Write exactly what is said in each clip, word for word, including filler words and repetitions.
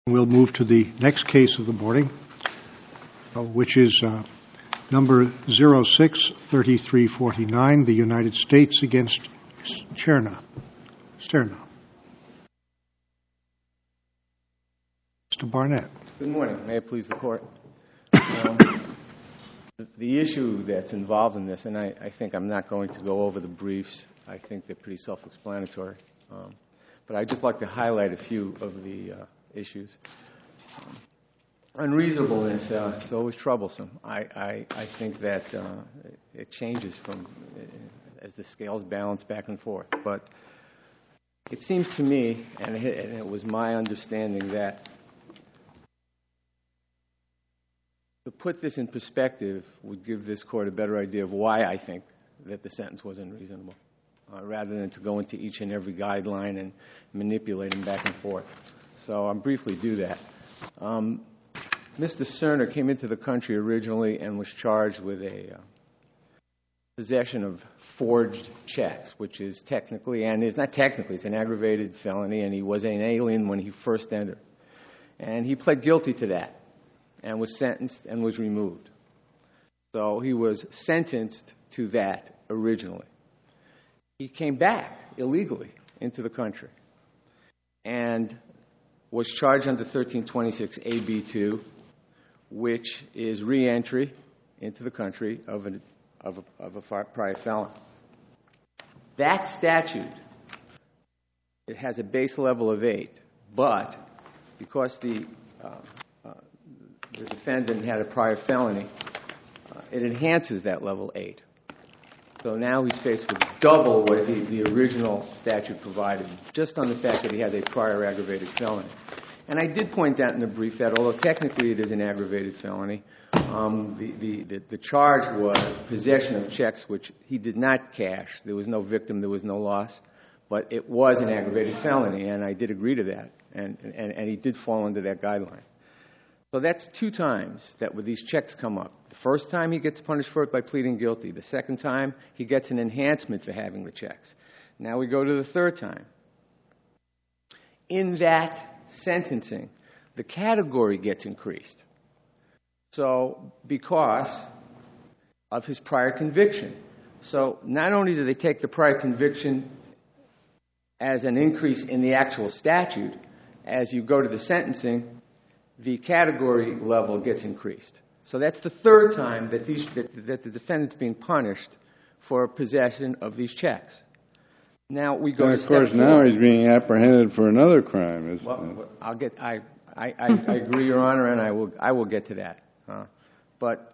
We'll move to the next case of the morning, uh, which is uh, number zero six thirty-three forty-nine, the United States against Cherna. Sterna. Mister Barnett. Good morning. May it please the Court. Um, the, the issue that's involved in this, and I, I think I'm not going to go over the briefs. I think they're pretty self-explanatory. Um, but I'd just like to highlight a few of the uh, issues. Um, unreasonableness, uh, it's always troublesome. I, I, I think that uh, it changes from uh, as the scales balance back and forth. But it seems to me, and it, and it was my understanding, that to put this in perspective would give this Court a better idea of why I think that the sentence was unreasonable, uh, rather than to go into each and every guideline and manipulate them back and forth. So I'll briefly do that. Um, Mister Cerner came into the country originally and was charged with a uh, possession of forged checks, which is technically, and it's not technically, it's an aggravated felony, and he was an alien when he first entered. And he pled guilty to that and was sentenced and was removed. So he was sentenced to that originally. He came back illegally into the country and was charged under thirteen twenty-six A B two, which is re-entry into the country of, an, of, a, of a prior felon. That statute, it has a base level of eight, but because the, uh, uh, the defendant had a prior felony, uh, it enhances that level eight. So now he's faced with double what the, the original statute provided, just on the fact that he has a prior aggravated felony. And I did point out in the brief that although technically it is an aggravated felony, um, the, the, the, the charge was possession of checks which he did not cash. There was no victim, there was no loss, but it was an aggravated felony, and I did agree to that, and, and, and he did fall under that guideline. So that's two times that with these checks come up. The first time he gets punished for it by pleading guilty. The second time he gets an enhancement for having the checks. Now we go to the third time. In that sentencing, the category gets increased. So because of his prior conviction. So not only do they take the prior conviction as an increase in the actual statute, as you go to the sentencing, the category level gets increased. So that's the third time that, these, that, that the defendant's being punished for possession of these checks. Now we go and to of course, step now four. He's being apprehended for another crime. Isn't Well, it? I'll get. I, I, I, I agree, Your Honor, and I will. I will get to that. Uh, but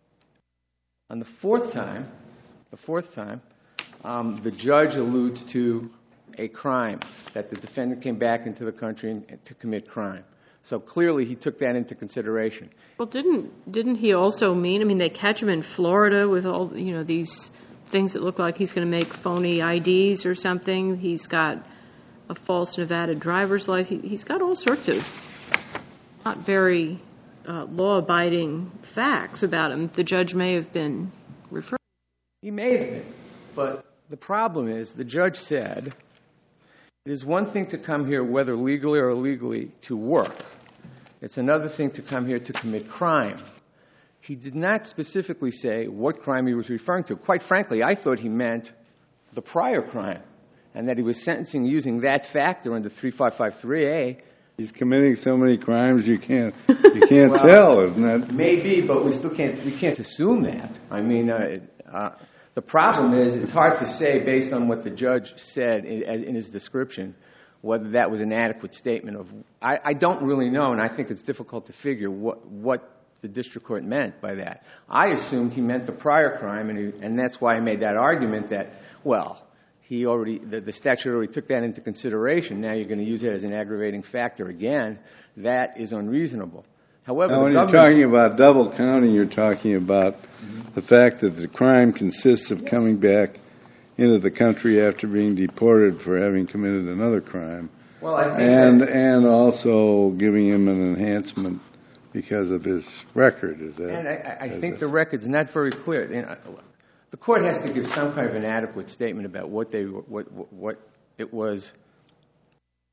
on the fourth time, the fourth time, um, the judge alludes to a crime that the defendant came back into the country and, to commit crime. So clearly, he took that into consideration. Well, didn't didn't he also mean? I mean, they catch him in Florida with all you know these things that look like he's going to make phony I Ds or something. He's got a false Nevada driver's license. He's got all sorts of not very uh, law-abiding facts about him. The judge may have been referring. He may have been, but the problem is the judge said it is one thing to come here, whether legally or illegally, to work. It's another thing to come here to commit crime. He did not specifically say what crime he was referring to. Quite frankly, I thought he meant the prior crime, and that he was sentencing using that factor under thirty-five fifty-three A. He's committing so many crimes you can't you can't well, tell, isn't it? Maybe, but we still can't we can't assume that. I mean, uh, uh, the problem is it's hard to say based on what the judge said in, in his description whether that was an adequate statement of. I, I don't really know, and I think it's difficult to figure what what. the district court meant by that. I assumed he meant the prior crime, and, he, and that's why I made that argument that, well, he already, the, the statute already took that into consideration. Now you're going to use it as an aggravating factor again. That is unreasonable. However, now, when the you're talking about double counting, you're talking about mm-hmm. the fact that the crime consists of yes. coming back into the country after being deported for having committed another crime, well, I think and that, and also giving him an enhancement because of his record. Is that? And I, I think that, the record's not very clear. You know, the court has to give some kind of an adequate statement about what they what what it was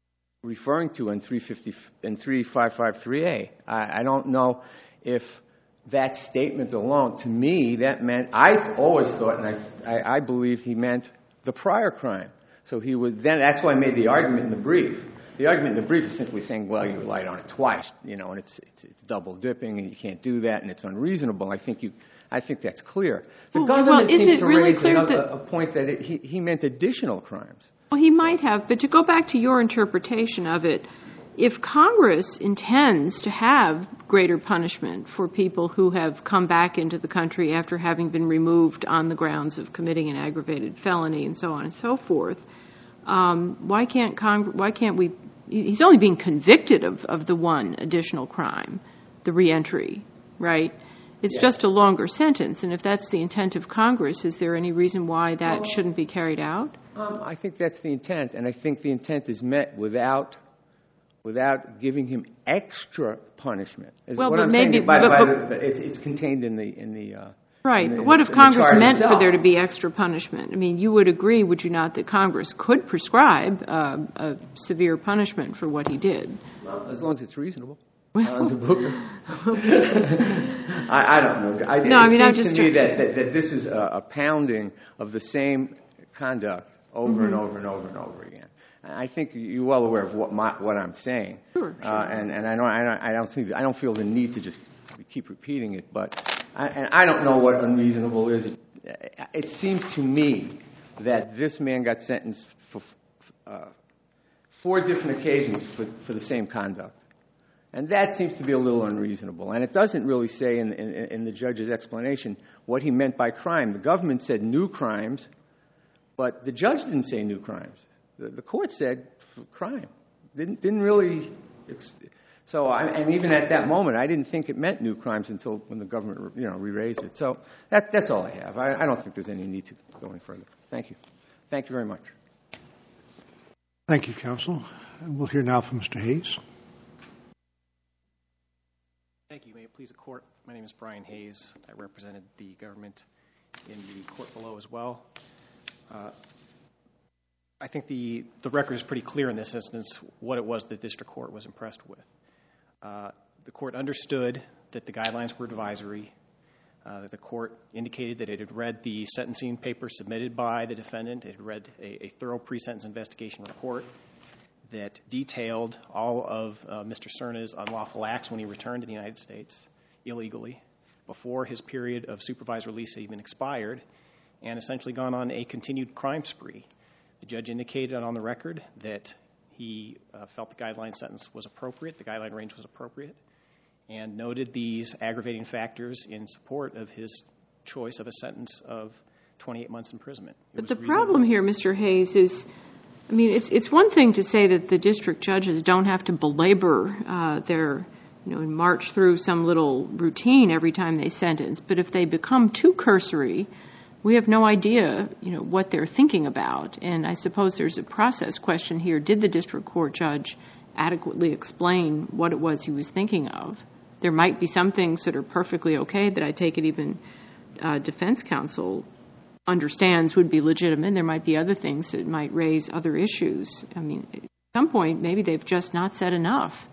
referring to in three fifty in three five five three A. I, I don't know if that statement alone, to me, that meant, I always thought, and I, I, I believe he meant the prior crime. So he would then, that's why I made the argument in the brief. The argument in the brief is simply saying, well, you relied on it twice, you know, and it's, it's, it's double dipping and you can't do that and it's unreasonable. I think you, I think that's clear. The well, government well, seems to really raise another, that, a point that it, he, he meant additional crimes. Well, he might have, but to go back to your interpretation of it, if Congress intends to have greater punishment for people who have come back into the country after having been removed on the grounds of committing an aggravated felony and so on and so forth, um, why can't Cong- why can't we? He's only being convicted of, of the one additional crime, the reentry, right? It's yeah. just a longer sentence, and if that's the intent of Congress, is there any reason why that well, shouldn't be carried out? Um, I think that's the intent, and I think the intent is met without without giving him extra punishment. Is well, what but I'm maybe saying, by, but, by but, the, it's, it's contained in the in the uh, right. In the, but what in if the, Congress meant itself. for there to be extra punishment? I mean, you would agree, would you not, that Congress could prescribe uh, a severe punishment for what he did? Well, as long as it's reasonable. Well, uh, under Booker. I, I don't know. I, no, it I mean, seems I just to me that, that, that this is a, a pounding of the same conduct over mm-hmm. and over and over and over again. I think you're well aware of what my, what I'm saying, sure, sure. Uh, and and I don't I don't I don't think I don't feel the need to just keep repeating it. But I, and I don't know what unreasonable is. It, it seems to me that this man got sentenced for uh, four different occasions for, for the same conduct, and that seems to be a little unreasonable. And it doesn't really say in, in, in the judge's explanation what he meant by crime. The government said new crimes, but the judge didn't say new crimes. The, the court said crime. Didn't didn't really. So I, and even at that moment, I didn't think it meant new crimes until when the government, you know, re-raised it. So that that's all I have. I, I don't think there's any need to go any further. Thank you. Thank you very much. Thank you, counsel. And we'll hear now from Mister Hayes. Thank you. May it please the court. My name is Brian Hayes. I represented the government in the court below as well. Uh, I think the, the record is pretty clear in this instance what it was the district court was impressed with. Uh, the court understood that the guidelines were advisory. Uh, the court indicated that it had read the sentencing paper submitted by the defendant. It had read a, a thorough pre-sentence investigation report that detailed all of uh, Mister Cerna's unlawful acts when he returned to the United States illegally before his period of supervised release had even expired, and essentially gone on a continued crime spree. The judge indicated on the record that he uh, felt the guideline sentence was appropriate, the guideline range was appropriate, and noted these aggravating factors in support of his choice of a sentence of twenty-eight months imprisonment. It but the reasonable. problem here, Mister Hayes, is, I mean, it's it's one thing to say that the district judges don't have to belabor uh, their, you know, and march through some little routine every time they sentence, but if they become too cursory, we have no idea, you know, what they're thinking about. And I suppose there's a process question here. Did the district court judge adequately explain what it was he was thinking of? There might be some things that are perfectly okay that I take it even uh, defense counsel understands would be legitimate. There might be other things that might raise other issues. I mean, at some point, maybe they've just not said enough.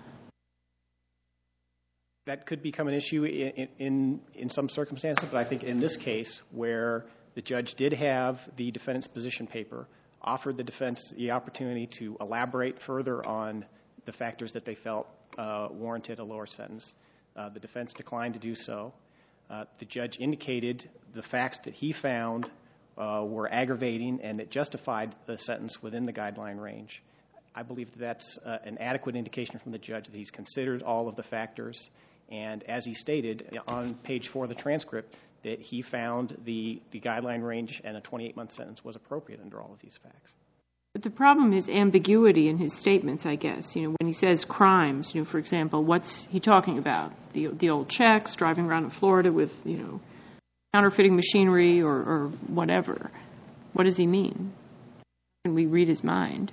That could become an issue in, in in some circumstances, but I think in this case, where the judge did have the defendant's position paper, offered the defense the opportunity to elaborate further on the factors that they felt uh, warranted a lower sentence. Uh, the defense declined to do so. Uh, the judge indicated the facts that he found uh, were aggravating and that justified the sentence within the guideline range. I believe that that's uh, an adequate indication from the judge that he's considered all of the factors. And as he stated on page four of the transcript, that he found the, the guideline range and a twenty-eight month sentence was appropriate under all of these facts. But the problem is ambiguity in his statements, I guess. You know, when he says crimes, you know, for example, what's he talking about? The the old checks, driving around in Florida with, you know, counterfeiting machinery or, or whatever. What does he mean? Can we read his mind?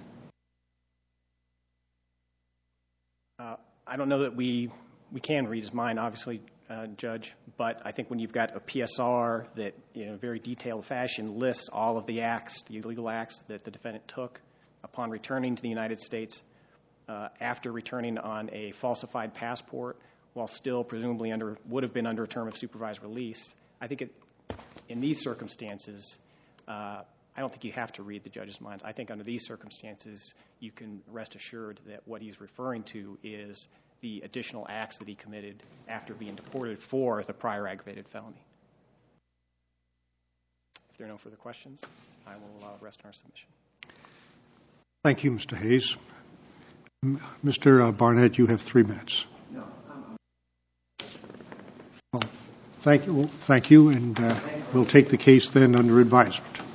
Uh, I don't know that we... We can read his mind, obviously, uh, Judge, but I think when you've got a P S R that, you know, in very detailed fashion lists all of the acts, the illegal acts that the defendant took upon returning to the United States uh, after returning on a falsified passport while still presumably under, would have been under a term of supervised release. I think it, in these circumstances, uh, I don't think you have to read the judge's minds. I think under these circumstances, you can rest assured that what he's referring to is the additional acts that he committed after being deported for the prior aggravated felony. If there are no further questions, I will uh, rest on our submission. Thank you, Mister Hayes. M- Mister Uh, Barnett, you have three minutes. No. Well, thank you. Well, thank you, and uh, we'll take the case then under advisement.